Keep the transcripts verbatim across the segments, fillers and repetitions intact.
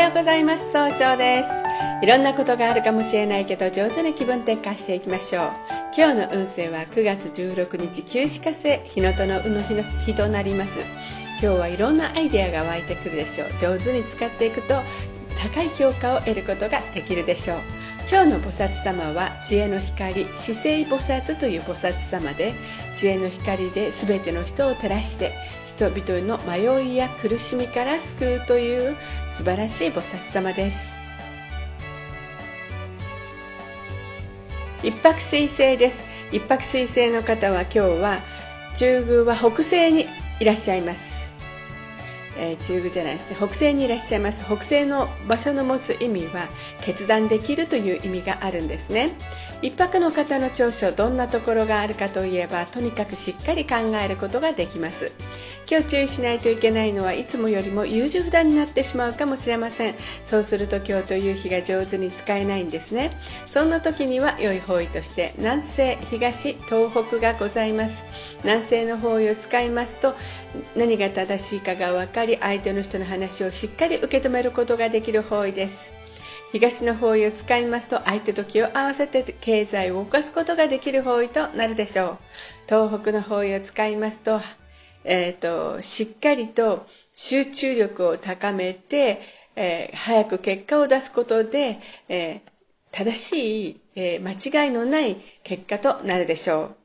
ようございます。総称です。いろんなことがあるかもしれないけど上手に気分転換していきましょう。今日の運勢はくがつじゅうろくにち旧歯科星日のとの運の日の日となります。今日はいろんなアイデアが湧いてくるでしょう。上手に使っていくと高い評価を得ることができるでしょう。今日の菩薩様は知恵の光、四聖菩薩という菩薩様で、知恵の光で全ての人を照らして人々の迷いや苦しみから救うという素晴らしい菩薩様です。一泊水星です。一泊水星の方は今日は中宮は北西にいらっしゃいます。えー、中宮じゃないですね、北西にいらっしゃいます。北西の場所の持つ意味は決断できるという意味があるんですね。一泊の方の長所、どんなところがあるかといえば、とにかくしっかり考えることができます。今日注意しないといけないのは、いつもよりも優柔不断になってしまうかもしれません。そうすると今日という日が上手に使えないんですね。そんな時には良い方位として南西、東、東北がございます。南西の方位を使いますと、何が正しいかが分かり、相手の人の話をしっかり受け止めることができる方位です。東の方位を使いますと、相手と気を合わせて経済を動かすことができる方位となるでしょう。東北の方位を使いますと、えーと、しっかりと集中力を高めて、えー、早く結果を出すことで、えー、正しい、えー、間違いのない結果となるでしょう。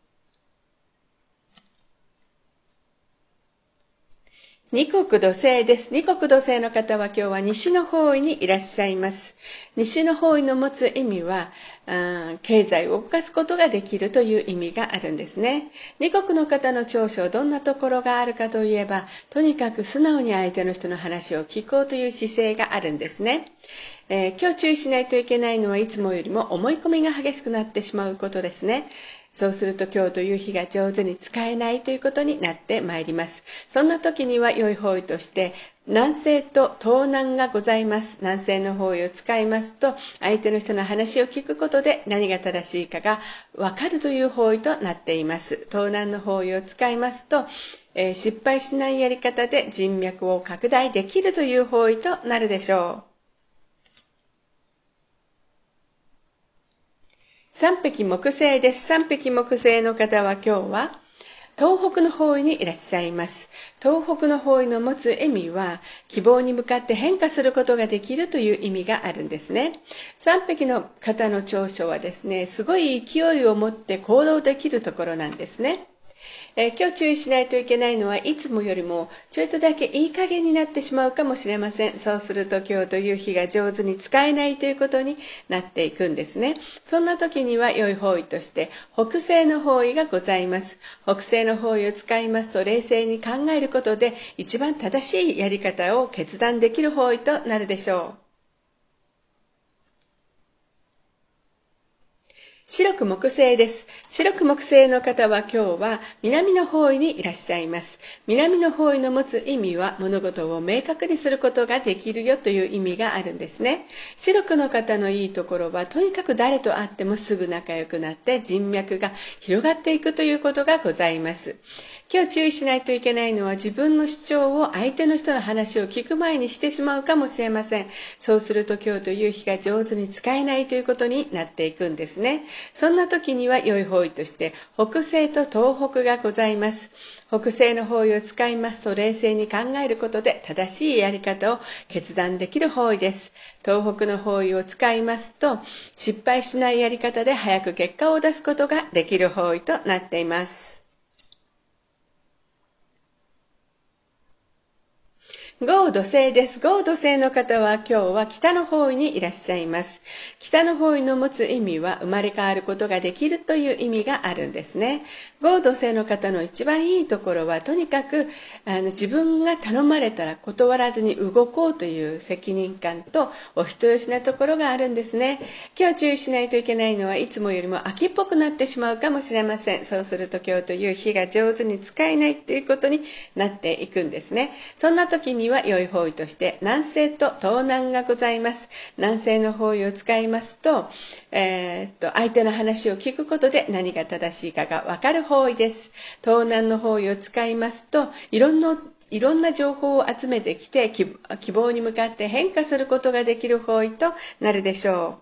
二国土星です。二国土星の方は今日は西の方位にいらっしゃいます。西の方位の持つ意味は、あ経済を動かすことができるという意味があるんですね。二国の方の長所、どんなところがあるかといえば、とにかく素直に相手の人の話を聞こうという姿勢があるんですね。えー、今日注意しないといけないのは、いつもよりも思い込みが激しくなってしまうことですね。そうすると今日という日が上手に使えないということになってまいります。そんな時には良い方位として南西と東南がございます。南西の方位を使いますと、相手の人の話を聞くことで何が正しいかが分かるという方位となっています。東南の方位を使いますと、えー、失敗しないやり方で人脈を拡大できるという方位となるでしょう。三匹木星です。三匹木星の方は今日は東北の方位にいらっしゃいます。東北の方位の持つ意味は、希望に向かって変化することができるという意味があるんですね。三匹の方の長所はですね、すごい勢いを持って行動できるところなんですね。えー、今日注意しないといけないのは、いつもよりもちょっとだけいい加減になってしまうかもしれません。そうすると今日という日が上手に使えないということになっていくんですね。そんな時には良い方位として北西の方位がございます。北西の方位を使いますと、冷静に考えることで一番正しいやり方を決断できる方位となるでしょう。白く木星です。白く木星の方は今日は南の方位にいらっしゃいます。南の方位の持つ意味は、物事を明確にすることができるよという意味があるんですね。白くの方のいいところは、とにかく誰と会ってもすぐ仲良くなって人脈が広がっていくということがございます。今日注意しないといけないのは、自分の主張を相手の人の話を聞く前にしてしまうかもしれません。そうすると今日という日が上手に使えないということになっていくんですね。そんな時には良い方位として北西と東北がございます。北西の方位を使いますと、冷静に考えることで正しいやり方を決断できる方位です。東北の方位を使いますと、失敗しないやり方で早く結果を出すことができる方位となっています。豪土星です。豪土星の方は今日は北の方位にいらっしゃいます。北の方位の持つ意味は、生まれ変わることができるという意味があるんですね。豪土星の方の一番いいところは、とにかくあの自分が頼まれたら断らずに動こうという責任感とお人よしなところがあるんですね。今日注意しないといけないのは、いつもよりも秋っぽくなってしまうかもしれません。そうすると今日という日が上手に使えないということになっていくんですね。そんな時には良い方位として南西と東南がございます。南西の方位を使いますと、えー、っと相手の話を聞くことで何が正しいかが分かる方位です。東南の方位を使いますと、いろんないろんな情報を集めてきて、希望に向かって変化することができる方位となるでしょ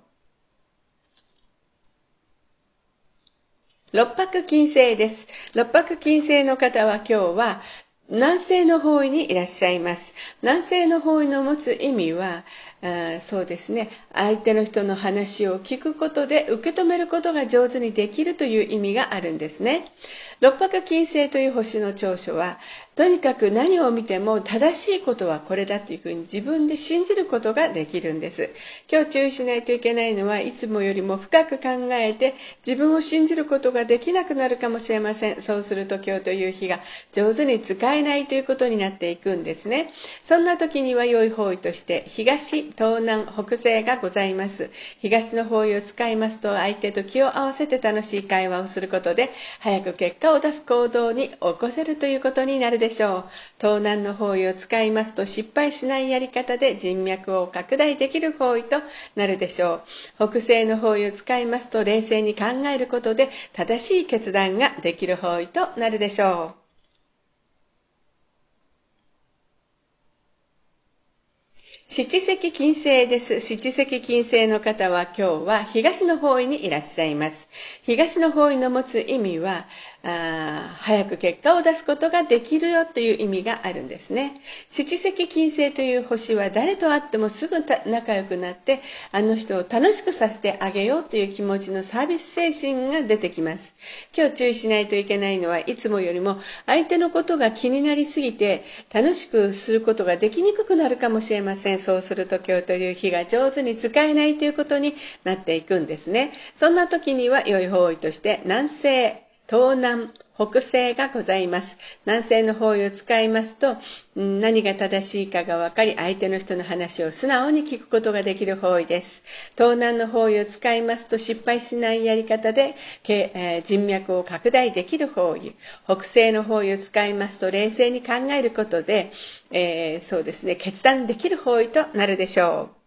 う。六白金星です。六白金星の方は今日は南西の方位にいらっしゃいます。南西の方位の持つ意味は、あそうですね、相手の人の話を聞くことで受け止めることが上手にできるという意味があるんですね。六白金星という星の長所は、とにかく何を見ても正しいことはこれだというふうに自分で信じることができるんです。今日注意しないといけないのは、いつもよりも深く考えて自分を信じることができなくなるかもしれません。そうすると今日という日が上手に使えないということになっていくんですね。そんな時には良い方位として東、東南、北西がございます。東の方位を使いますと、相手と気を合わせて楽しい会話をすることで早く結果を出す行動に起こせるということになるでしょう。東南の方位を使いますと、失敗しないやり方で人脈を拡大できる方位となるでしょう。北西の方位を使いますと、冷静に考えることで正しい決断ができる方位となるでしょう。七石金星です。七石金星の方は今日は東の方位にいらっしゃいます。東の方位の持つ意味は、あ早く結果を出すことができるよという意味があるんですね。七石金星という星は誰と会ってもすぐ仲良くなって、あの人を楽しくさせてあげようという気持ちのサービス精神が出てきます。今日注意しないといけないのは、いつもよりも相手のことが気になりすぎて楽しくすることができにくくなるかもしれません。そうすると今日という日が上手に使えないということになっていくんですね。そんな時には良い方位として南西、東南、北西がございます。南西の方位を使いますと、何が正しいかが分かり、相手の人の話を素直に聞くことができる方位です。東南の方位を使いますと、失敗しないやり方で人脈を拡大できる方位。北西の方位を使いますと、冷静に考えることで、えー、そうですね、決断できる方位となるでしょう。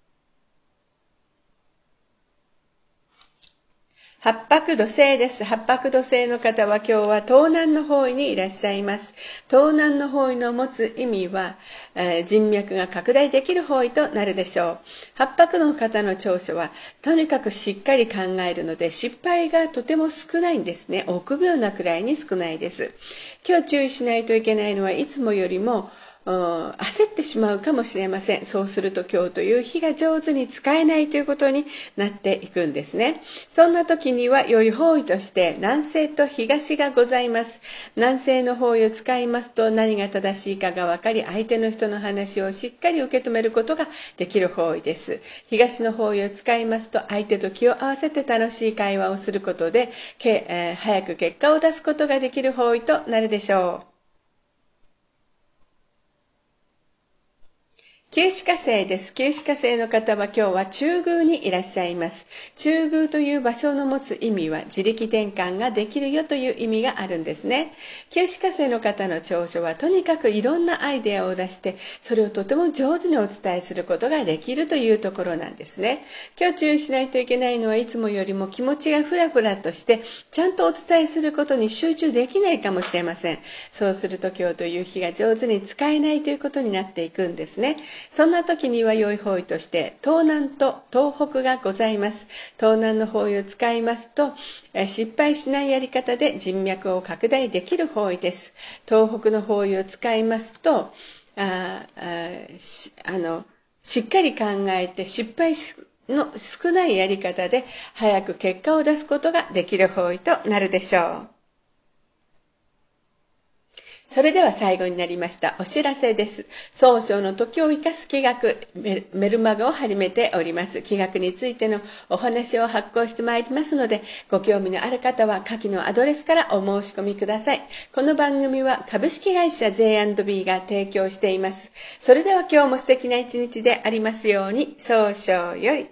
八白土星です。八白土星の方は今日は東南の方位にいらっしゃいます。東南の方位の持つ意味は、えー、人脈が拡大できる方位となるでしょう。八白の方の長所は、とにかくしっかり考えるので失敗がとても少ないんですね。臆病なくらいに少ないです。今日注意しないといけないのは、いつもよりも焦ってしまうかもしれません。そうすると今日という日が上手に使えないということになっていくんですね。そんな時には良い方位として南西と東がございます。南西の方位を使いますと、何が正しいかが分かり、相手の人の話をしっかり受け止めることができる方位です。東の方位を使いますと、相手と気を合わせて楽しい会話をすることで、えー、早く結果を出すことができる方位となるでしょう。九死火星です。九死火星の方は今日は中宮にいらっしゃいます。中宮という場所の持つ意味は、自力転換ができるよという意味があるんですね。九死火星の方の長所は、とにかくいろんなアイデアを出して、それをとても上手にお伝えすることができるというところなんですね。今日注意しないといけないのは、いつもよりも気持ちがフラフラとして、ちゃんとお伝えすることに集中できないかもしれません。そうすると今日という日が上手に使えないということになっていくんですね。そんな時には良い方位として東南と東北がございます。東南の方位を使いますと、失敗しないやり方で人脈を拡大できる方位です。東北の方位を使いますと、あああのしっかり考えて失敗の少ないやり方で早く結果を出すことができる方位となるでしょう。それでは最後になりましたお知らせです。早々の時を生かす気学メルマガを始めております。気学についてのお話を発行してまいりますので、ご興味のある方は下記のアドレスからお申し込みください。この番組は株式会社 ジェイアンドビー が提供しています。それでは今日も素敵な一日でありますように。早々より。